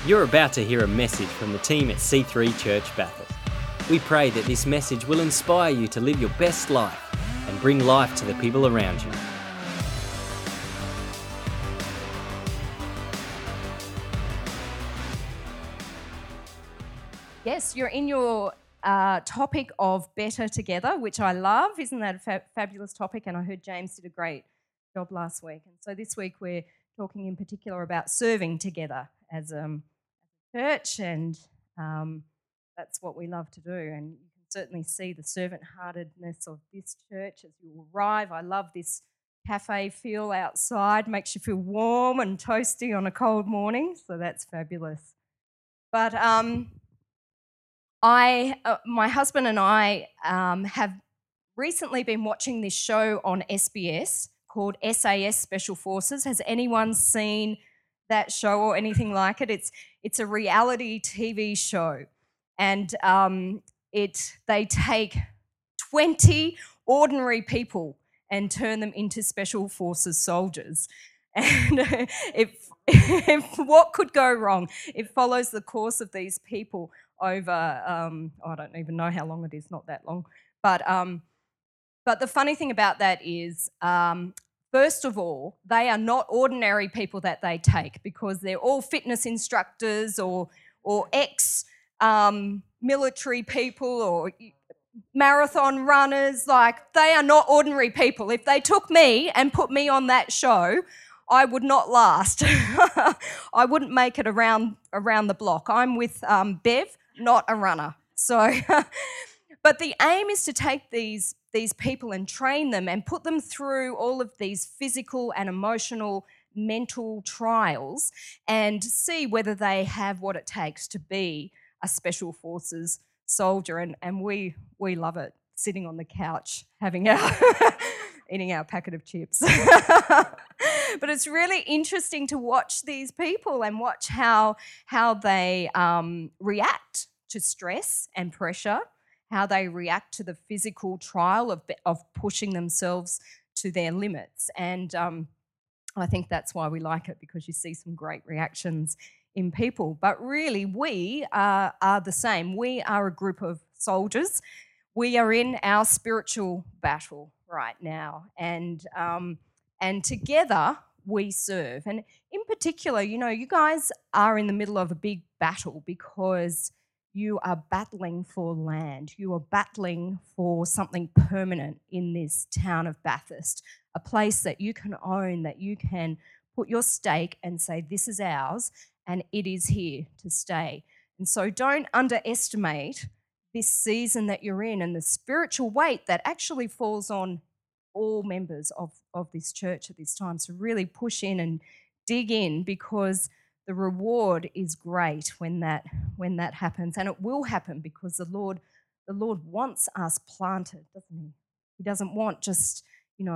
You're about to hear a message from the team at C3 Church Bathurst. We pray that this message will inspire you to live your best life and bring life to the people around you. Yes, you're in your topic of better together, which I love. Isn't that a fabulous topic? And I heard James did a great job last week. And so this week we're talking in particular about serving together as a church, and that's what we love to do. And you can certainly see the servant-heartedness of this church as you arrive. I love this cafe feel outside, makes you feel warm and toasty on a cold morning, so that's fabulous. But my husband and I have recently been watching this show on SBS called SAS Special Forces. Has anyone seen that show or anything like it? It's a reality TV show, and they take 20 ordinary people and turn them into Special Forces soldiers. And if what could go wrong? It follows the course of these people over, I don't even know how long it is, not that long. But the funny thing about that is, first of all, they are not ordinary people that they take, because they're all fitness instructors or ex-military people or marathon runners. Like, they are not ordinary people. If they took me and put me on that show, I would not last. I wouldn't make it around the block. I'm with Bev, not a runner. So, but the aim is to take these people and train them and put them through all of these physical and emotional, mental trials and see whether they have what it takes to be a Special Forces soldier. And we love it, sitting on the couch having our eating our packet of chips. But it's really interesting to watch these people and watch how they react to stress and pressure, how they react to the physical trial of pushing themselves to their limits. And I think that's why we like it, because you see some great reactions in people. But really, we are the same. We are a group of soldiers. We are in our spiritual battle right now, and together we serve. And in particular, you guys are in the middle of a big battle, because you are battling for land. You are battling for something permanent in this town of Bathurst, a place that you can own, that you can put your stake and say, this is ours, and it is here to stay. And so don't underestimate this season that you're in and the spiritual weight that actually falls on all members of this church at this time. So really push in and dig in, because the reward is great when that happens. And it will happen, because the Lord wants us planted, doesn't he? He doesn't want just, we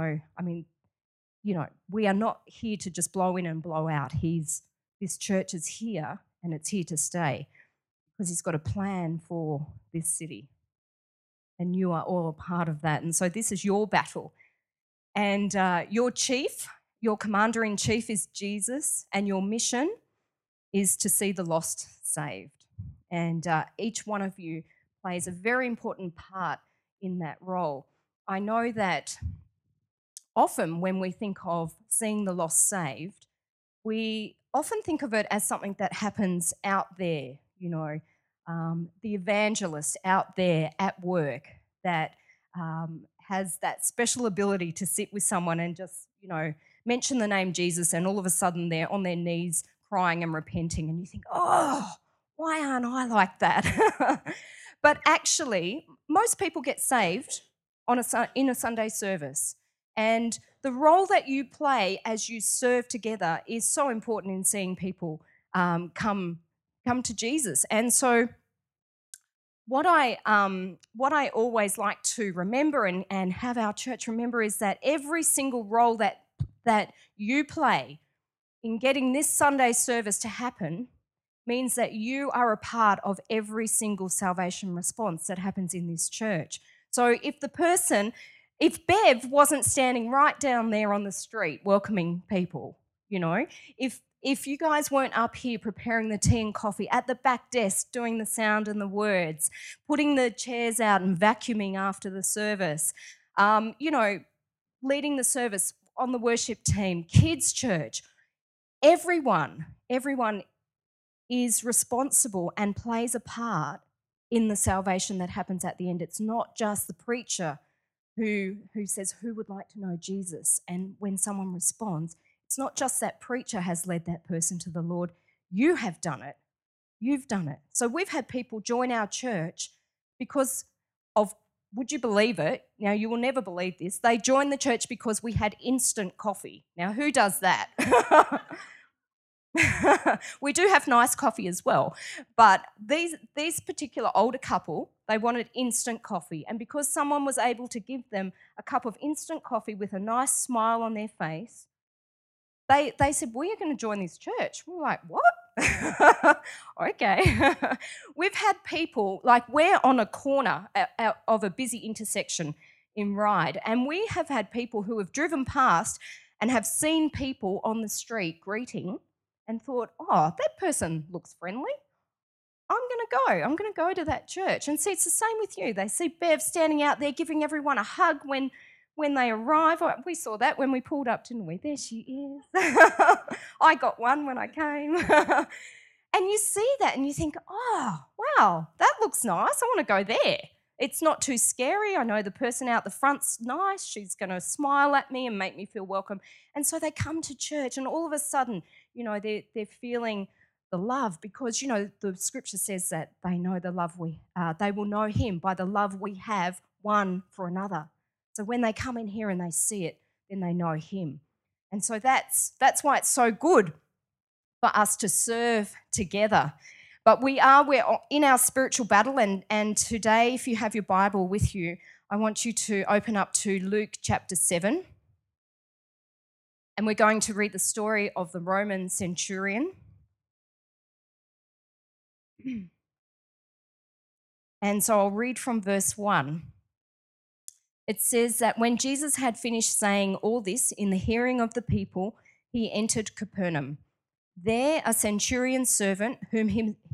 are not here to just blow in and blow out. This church is here, and it's here to stay, because he's got a plan for this city. And you are all a part of that. And so this is your battle. And your commander-in-chief is Jesus, and your mission is to see the lost saved. And each one of you plays a very important part in that role. I know that often when we think of seeing the lost saved, we often think of it as something that happens out there, the evangelist out there at work that has that special ability to sit with someone and just, mention the name Jesus, and all of a sudden they're on their knees crying and repenting, and you think, oh, why aren't I like that? But actually, most people get saved in a Sunday service. And the role that you play as you serve together is so important in seeing people come to Jesus. And so what I always like to remember and have our church remember is that every single role that you play in getting this Sunday service to happen means that you are a part of every single salvation response that happens in this church. So if Bev wasn't standing right down there on the street welcoming people, if if you guys weren't up here preparing the tea and coffee, at the back desk doing the sound and the words, putting the chairs out and vacuuming after the service, leading the service on the worship team, kids' church, everyone is responsible and plays a part in the salvation that happens at the end. It's not just the preacher who says, who would like to know Jesus? And when someone responds, it's not just that preacher has led that person to the Lord. You have done it. You've done it. So we've had people join our church because of, would you believe it? Now, you will never believe this. They joined the church because we had instant coffee. Now, who does that? We do have nice coffee as well, but these particular older couple, they wanted instant coffee, and because someone was able to give them a cup of instant coffee with a nice smile on their face, they said, we are going to join this church. We're like, what? Okay. We've had people, like we're on a corner of a busy intersection in Ryde, and we have had people who have driven past and have seen people on the street greeting and thought, oh, that person looks friendly. I'm going to go to that church. And see, it's the same with you. They see Bev standing out there giving everyone a hug when they arrive. We saw that when we pulled up, didn't we? There she is. I got one when I came. And you see that and you think, oh, wow, that looks nice. I want to go there. It's not too scary. I know the person out the front's nice. She's going to smile at me and make me feel welcome. And so they come to church, and all of a sudden, they're feeling the love, because, the scripture says that they know the love they will know him by the love we have one for another. So when they come in here and they see it, then they know him. And so that's why it's so good for us to serve together. But we're in our spiritual battle, and today, if you have your Bible with you, I want you to open up to Luke chapter 7. And we're going to read the story of the Roman centurion. And so I'll read from verse 1. It says that when Jesus had finished saying all this in the hearing of the people, he entered Capernaum. There a centurion servant whom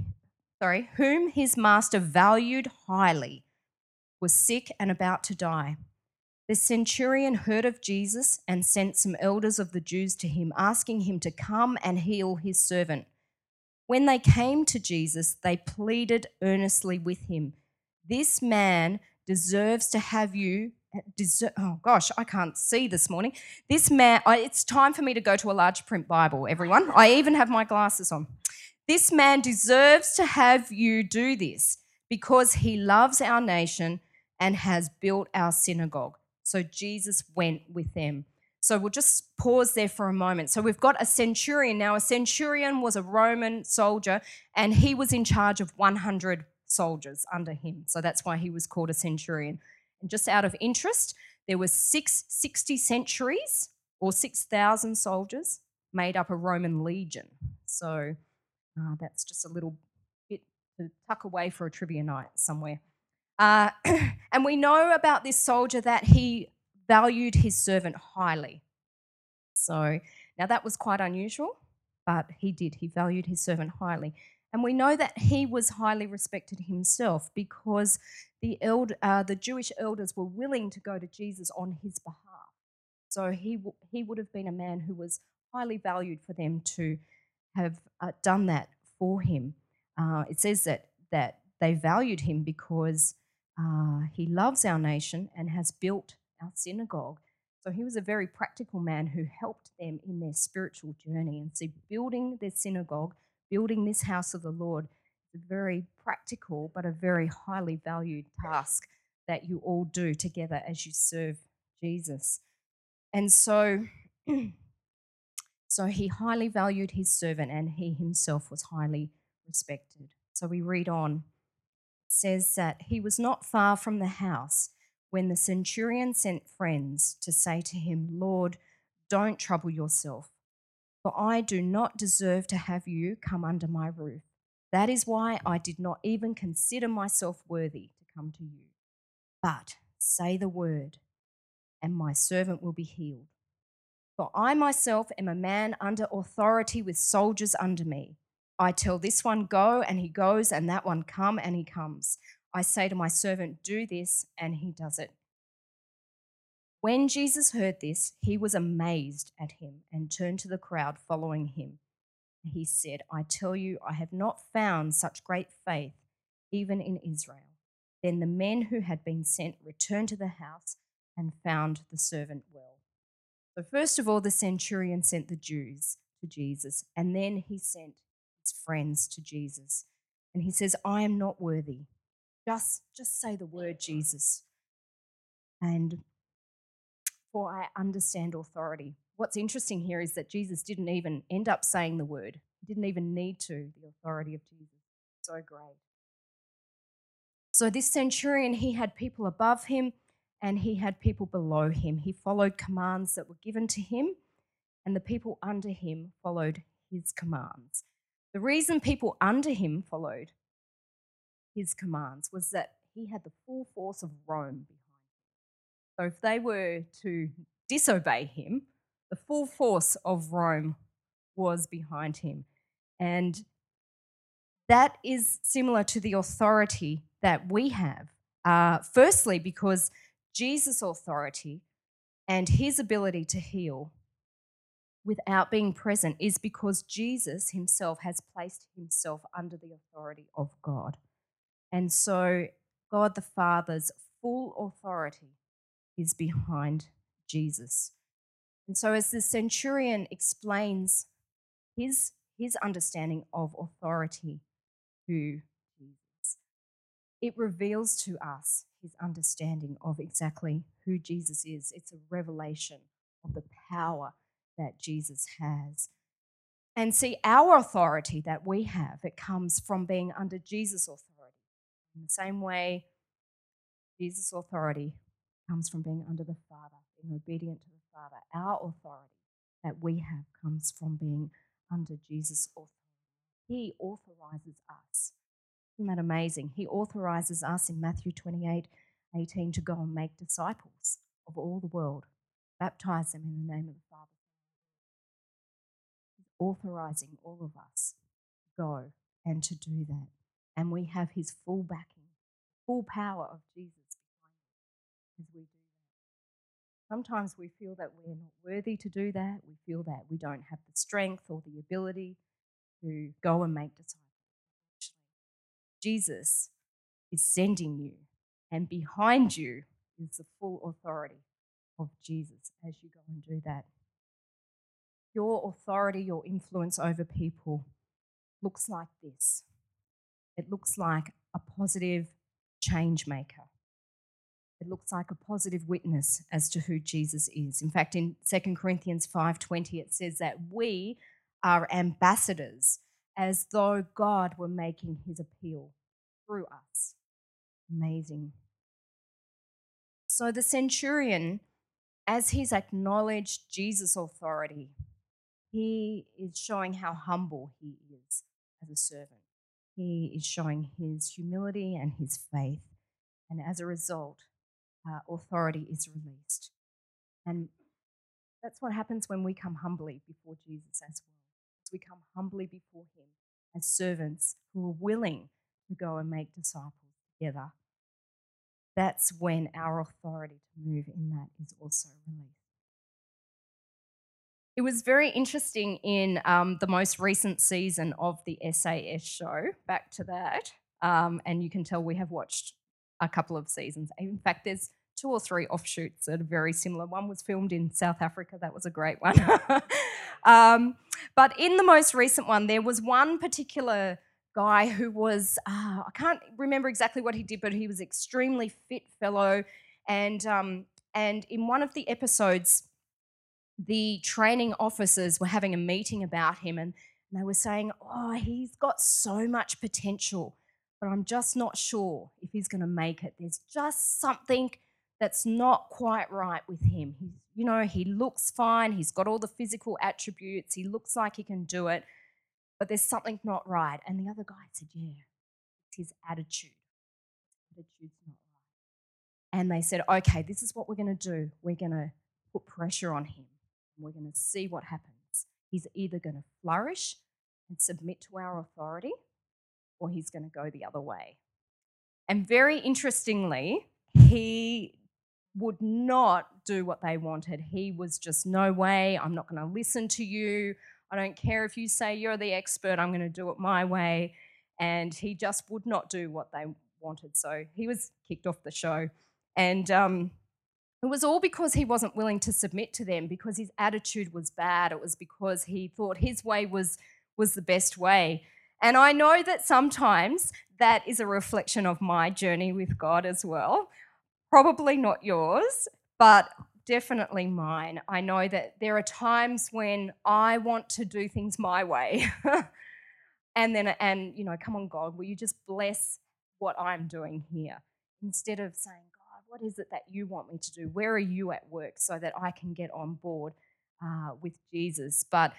his master valued highly was sick and about to die. The centurion heard of Jesus and sent some elders of the Jews to him, asking him to come and heal his servant. When they came to Jesus, they pleaded earnestly with him, "This man deserves to have you." Oh gosh, I can't see this morning. This man, it's time for me to go to a large print Bible, everyone. I even have my glasses on. This man deserves to have you do this because he loves our nation and has built our synagogue. So Jesus went with them. So we'll just pause there for a moment. So we've got a centurion. Now, a centurion was a Roman soldier, and he was in charge of 100 soldiers under him. So that's why he was called a centurion. And just out of interest, there were 60 centuries or 6,000 soldiers made up a Roman legion. So that's just a little bit to tuck away for a trivia night somewhere. And we know about this soldier that he valued his servant highly. So now that was quite unusual, but he did. He valued his servant highly. And we know that he was highly respected himself because the Jewish elders were willing to go to Jesus on his behalf. So he would have been a man who was highly valued for them to have done that for him. It says that they valued him because he loves our nation and has built our synagogue. So he was a very practical man who helped them in their spiritual journey. And see, building their synagogue, building this house of the Lord, is a very practical but a very highly valued task that you all do together as you serve Jesus. And so he highly valued his servant, and he himself was highly respected. So we read on. It says that he was not far from the house when the centurion sent friends to say to him, "Lord, don't trouble yourself, for I do not deserve to have you come under my roof. That is why I did not even consider myself worthy to come to you. But say the word, and my servant will be healed. For I myself am a man under authority with soldiers under me. I tell this one, go, and he goes, and that one, come, and he comes. I say to my servant, do this, and he does it. When Jesus heard this, he was amazed at him and turned to the crowd following him. He said, I tell you, I have not found such great faith, even in Israel. Then the men who had been sent returned to the house and found the servant well. So, first of all, the centurion sent the Jews to Jesus, and then he sent his friends to Jesus. And he says, I am not worthy. Just say the word, Jesus. And for I understand authority. What's interesting here is that Jesus didn't even end up saying the word. He didn't even need to, the authority of Jesus. So great. So this centurion, he had people above him and he had people below him. He followed commands that were given to him, and the people under him followed his commands. The reason people under him followed his commands was that he had the full force of Rome behind him. So if they were to disobey him, the full force of Rome was behind him. And that is similar to the authority that we have. Firstly, because Jesus' authority and his ability to heal without being present is because Jesus himself has placed himself under the authority of God. And so God the Father's full authority is behind Jesus. And so as the centurion explains his understanding of authority to Jesus, it reveals to us his understanding of exactly who Jesus is. It's a revelation of the power that Jesus has. And see, our authority that we have, it comes from being under Jesus' authority. In the same way, Jesus' authority comes from being under the Father, being obedient to the Father. Our authority that we have comes from being under Jesus' authority. He authorizes us. Isn't that amazing? He authorizes us in Matthew 28:18 to go and make disciples of all the world, baptize them in the name of the Father. He's authorizing all of us to go and to do that. And we have his full backing, full power of Jesus behind us as we do that. Sometimes we feel that we're not worthy to do that. We feel that we don't have the strength or the ability to go and make disciples. Jesus is sending you, and behind you is the full authority of Jesus as you go and do that. Your authority, your influence over people looks like this. It looks like a positive change maker. It looks like a positive witness as to who Jesus is. In fact, in 2 Corinthians 5:20, it says that we are ambassadors as though God were making his appeal through us. Amazing. So the centurion, as he's acknowledged Jesus' authority, he is showing how humble he is as a servant. He is showing his humility and his faith. And as a result, authority is released. And that's what happens when we come humbly before Jesus as well. As we come humbly before him as servants who are willing to go and make disciples together. That's when our authority to move in that is also released. It was very interesting in the most recent season of the SAS show, back to that, and you can tell we have watched a couple of seasons. In fact, there's 2 or 3 offshoots that are very similar. One was filmed in South Africa. That was a great one. But in the most recent one, there was one particular guy who was, I can't remember exactly what he did, but he was extremely fit fellow. And in one of the episodes, the training officers were having a meeting about him, and they were saying, oh, he's got so much potential, but I'm just not sure if he's going to make it. There's just something that's not quite right with him. He looks fine. He's got all the physical attributes. He looks like he can do it, but there's something not right. And the other guy said, yeah, it's his attitude. His attitude's not right. And they said, okay, this is what we're going to do. We're going to put pressure on him. We're going to see what happens. He's either going to flourish and submit to our authority, or he's going to go the other way. And very interestingly, he would not do what they wanted. He was just, no way, I'm not going to listen to you. I don't care if you say you're the expert, I'm going to do it my way. And he just would not do what they wanted. So he was kicked off the show. And it was all because he wasn't willing to submit to them, because his attitude was bad. It was because he thought his way was the best way. And I know that sometimes that is a reflection of my journey with God as well. Probably not yours, but definitely mine. I know that there are times when I want to do things my way. And come on, God, will you just bless what I'm doing here? Instead of saying, God, what is it that you want me to do? Where are you at work, so that I can get on board with Jesus? But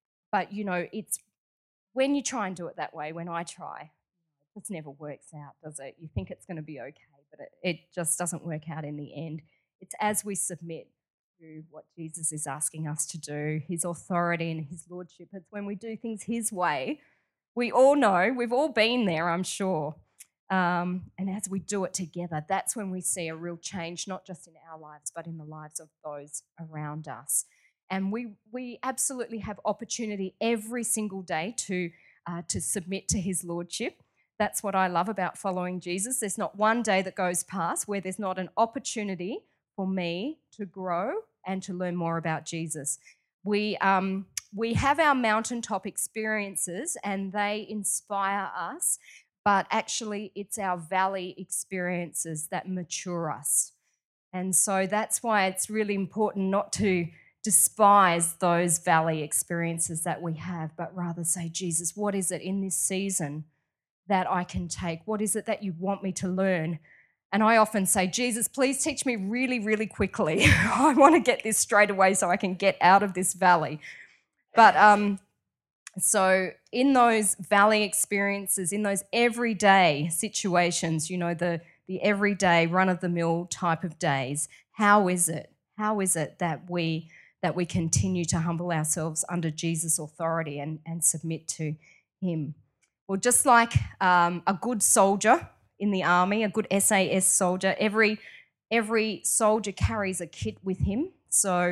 it's when you try and do it that way, when I try, it just never works out, does it? You think it's going to be okay, but it just doesn't work out in the end. It's as we submit to what Jesus is asking us to do, his authority and his lordship. It's when we do things his way. We all know, we've all been there, I'm sure. And as we do it together, that's when we see a real change, not just in our lives, but in the lives of those around us. And we absolutely have opportunity every single day to submit to his lordship. That's what I love about following Jesus. There's not one day that goes past where there's not an opportunity for me to grow and to learn more about Jesus. We have our mountaintop experiences and they inspire us, but actually it's our valley experiences that mature us. And so that's why it's really important not to despise those valley experiences that we have, but rather say, Jesus, what is it in this season that I can take? What is it that you want me to learn? And I often say, Jesus, please teach me really, really quickly. I want to get this straight away so I can get out of this valley. But so in those valley experiences, in those everyday situations, the everyday run-of-the-mill type of days, how is it that we continue to humble ourselves under Jesus' authority and submit to him? Well, just like a good soldier in the army, a good SAS soldier, every soldier carries a kit with him. So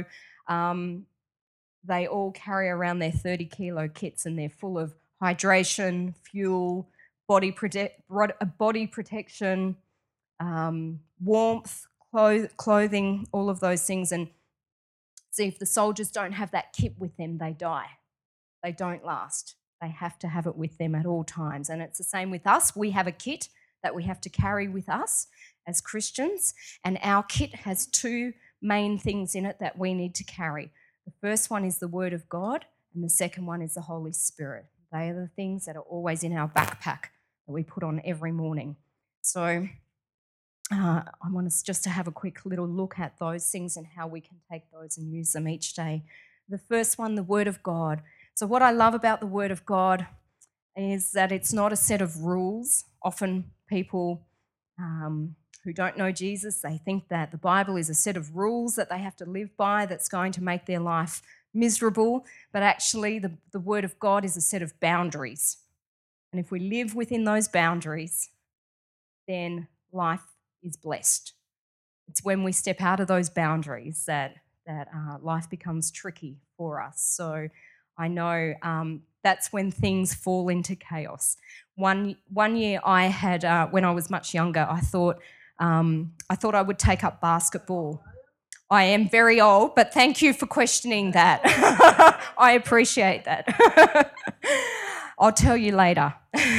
they all carry around their 30-kilo kits, and they're full of hydration, fuel, body protection, warmth, clothing, all of those things. And see, if the soldiers don't have that kit with them, they die. They don't last. They have to have it with them at all times. And it's the same with us. We have a kit that we have to carry with us as Christians, and our kit has two main things in it that we need to carry. The first one is the Word of God, and the second one is the Holy Spirit. They are the things that are always in our backpack that we put on every morning. So I want us just to have a quick little look at those things and how we can take those and use them each day. The first one, the Word of God. So what I love about the Word of God is that it's not a set of rules. Often people who don't know Jesus, they think that the Bible is a set of rules that they have to live by that's going to make their life miserable. But actually, the Word of God is a set of boundaries. And if we live within those boundaries, then life is blessed. It's when we step out of those boundaries that life becomes tricky for us. So I know that's when things fall into chaos. One year I had, when I was much younger, I thought I would take up basketball. I am very old, but thank you for questioning that. I appreciate that. I'll tell you later.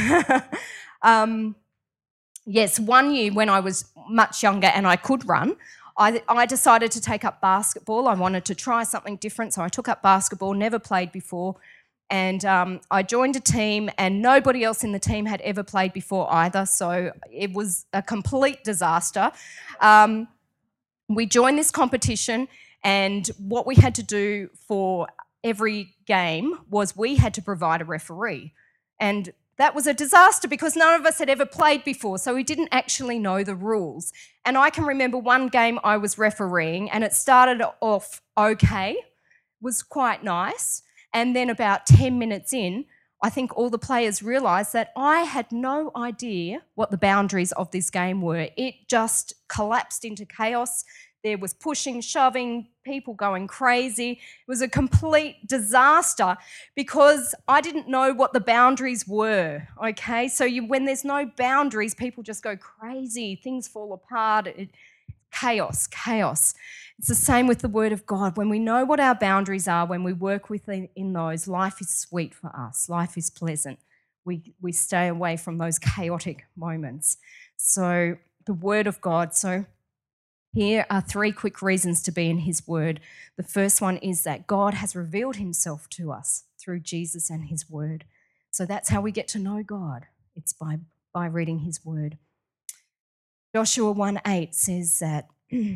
Yes, one year when I was much younger and I could run, I decided to take up basketball. I wanted to try something different, so I took up basketball, never played before. And I joined a team, and nobody else in the team had ever played before either, so it was a complete disaster. We joined this competition, and what we had to do for every game was we had to provide a referee. And that was a disaster because none of us had ever played before, so we didn't actually know the rules. And I can remember one game I was refereeing, and it started off okay, was quite nice. And then about 10 minutes in, I think all the players realised that I had no idea what the boundaries of this game were. It just collapsed into chaos. There was pushing, shoving, people going crazy. It was a complete disaster because I didn't know what the boundaries were, okay? So when there's no boundaries, people just go crazy. Things fall apart. Chaos. It's the same with the Word of God. When we know what our boundaries are, when we work within those, life is sweet for us. Life is pleasant. We stay away from those chaotic moments. So the Word of God. So here are 3 quick reasons to be in His Word. The first one is that God has revealed Himself to us through Jesus and His Word. So that's how we get to know God. It's by reading His Word. Joshua 1:8 says that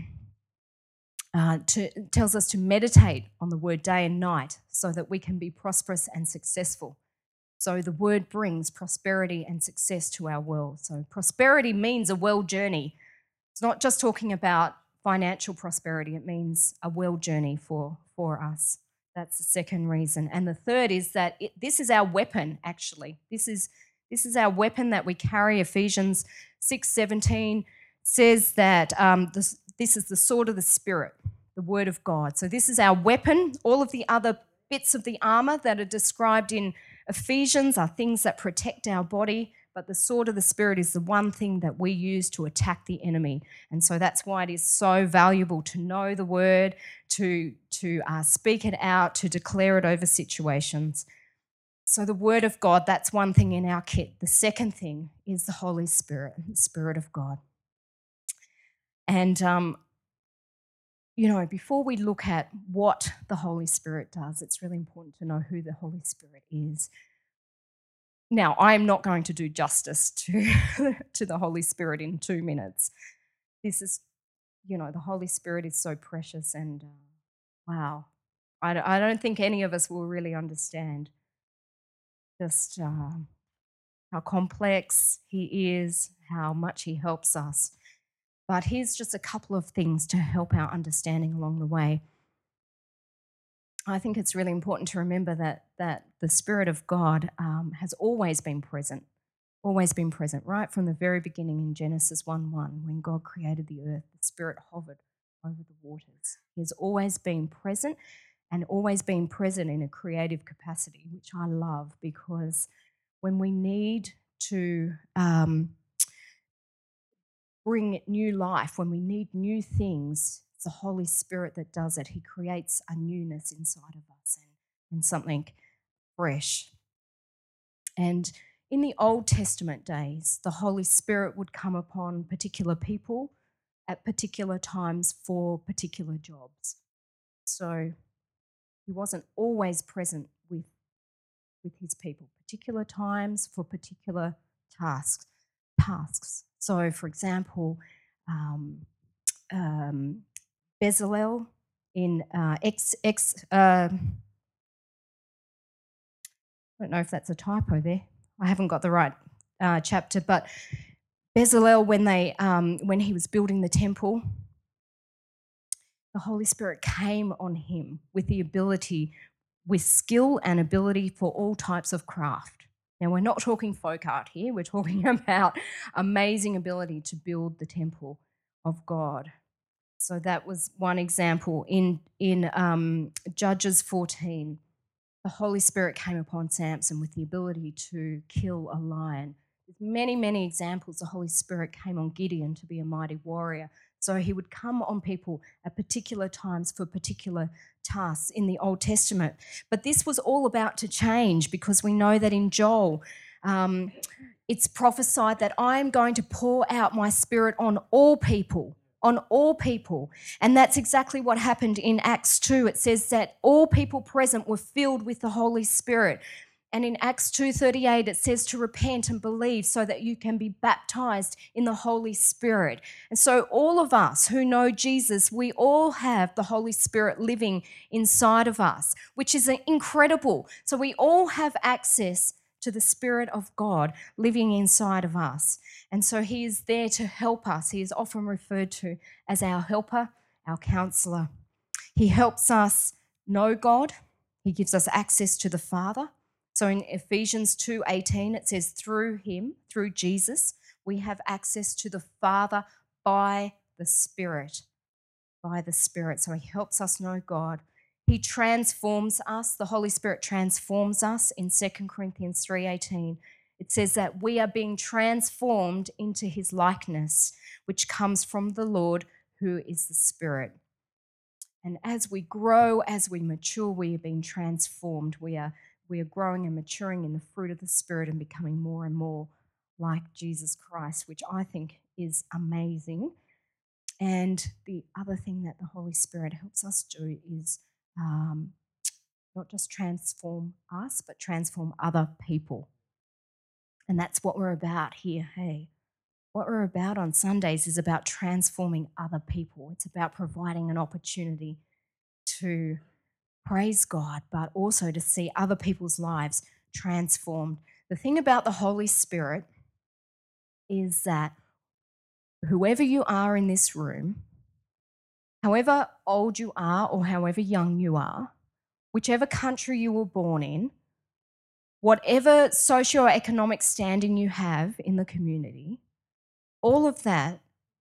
tells us to meditate on the Word day and night so that we can be prosperous and successful. So the Word brings prosperity and success to our world. So prosperity means a well journey. It's not just talking about financial prosperity. It means a well journey for us. That's the second reason. And the third is that this is our weapon, actually. This is our weapon that we carry. Ephesians 6:17 says that this is the sword of the Spirit, the Word of God. So this is our weapon. All of the other bits of the armour that are described in Ephesians are things that protect our body, but the sword of the Spirit is the one thing that we use to attack the enemy. And so that's why it is so valuable to know the Word, to speak it out, to declare it over situations. So the Word of God, that's one thing in our kit. The second thing is the Holy Spirit, the Spirit of God. And, before we look at what the Holy Spirit does, it's really important to know who the Holy Spirit is. Now, I'm not going to do justice to the Holy Spirit in 2 minutes. This is, the Holy Spirit is so precious and, wow. I don't think any of us will really understand just how complex He is, how much He helps us. But here's just a couple of things to help our understanding along the way. I think it's really important to remember that the Spirit of God has always been present, right from the very beginning in Genesis 1:1, when God created the earth, the Spirit hovered over the waters. He has always been present and always been present in a creative capacity, which I love, because when we need to bring new life, when we need new things, it's the Holy Spirit that does it. He creates a newness inside of us and something fresh. And in the Old Testament days, the Holy Spirit would come upon particular people at particular times for particular jobs. So He wasn't always present with His people, particular times for particular tasks. So, for example, Bezalel in I don't know if that's a typo there. I haven't got the right chapter, but Bezalel, when he was building the temple, the Holy Spirit came on him with skill and ability for all types of craft. Now, we're not talking folk art here. We're talking about amazing ability to build the temple of God. So that was one example. In Judges 14, the Holy Spirit came upon Samson with the ability to kill a lion. There's many, many examples. The Holy Spirit came on Gideon to be a mighty warrior. So He would come on people at particular times for particular tasks in the Old Testament. But this was all about to change, because we know that in Joel, it's prophesied that I am going to pour out my Spirit on all people. And that's exactly what happened in Acts 2. It says that all people present were filled with the Holy Spirit. And in Acts 2:38, it says to repent and believe so that you can be baptized in the Holy Spirit. And so all of us who know Jesus, we all have the Holy Spirit living inside of us, which is incredible. So we all have access to the Spirit of God living inside of us. And so He is there to help us. He is often referred to as our helper, our counselor. He helps us know God. He gives us access to the Father. So in Ephesians 2:18, it says, through him, through Jesus, we have access to the Father by the Spirit. By the Spirit. So he helps us know God. He transforms us. The Holy Spirit transforms us. In 2 Corinthians 3:18, it says that we are being transformed into his likeness, which comes from the Lord, who is the Spirit. And as we grow, as we mature, we are being transformed. We are growing and maturing in the fruit of the Spirit and becoming more and more like Jesus Christ, which I think is amazing. And the other thing that the Holy Spirit helps us do is not just transform us, but transform other people. And that's what we're about here, hey? What we're about on Sundays is about transforming other people. It's about providing an opportunity to praise God, but also to see other people's lives transformed. The thing about the Holy Spirit is that whoever you are in this room, however old you are or however young you are, whichever country you were born in, whatever socioeconomic standing you have in the community, all of that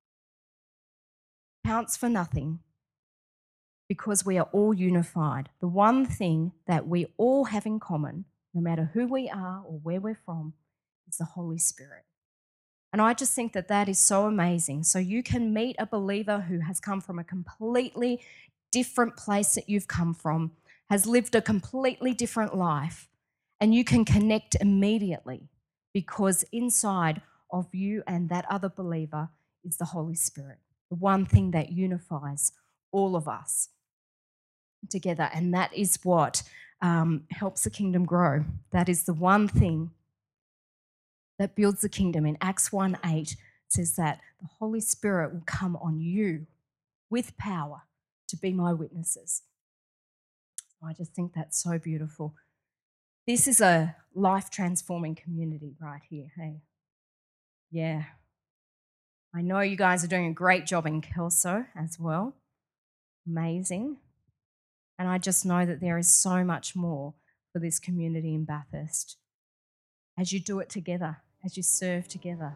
counts for nothing because we are all unified. The one thing that we all have in common, no matter who we are or where we're from, is the Holy Spirit. And I just think that that is so amazing. So you can meet a believer who has come from a completely different place that you've come from, has lived a completely different life, and you can connect immediately because inside of you and that other believer is the Holy Spirit, the one thing that unifies all of us together. And that is what helps the kingdom grow. That is the one thing that builds the kingdom. In Acts 1:8 says that the Holy Spirit will come on you with power to be my witnesses. I just think that's so beautiful. This is a life-transforming community right here, hey? Yeah. I know you guys are doing a great job in Kelso as well. Amazing. And I just know that there is so much more for this community in Bathurst as you do it together, as you serve together.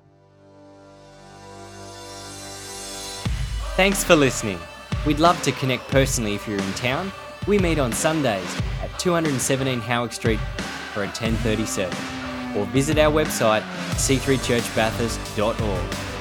Thanks for listening. We'd love to connect personally if you're in town. We meet on Sundays at 217 Howick Street for a 10:30 service, or visit our website c3churchbathurst.org.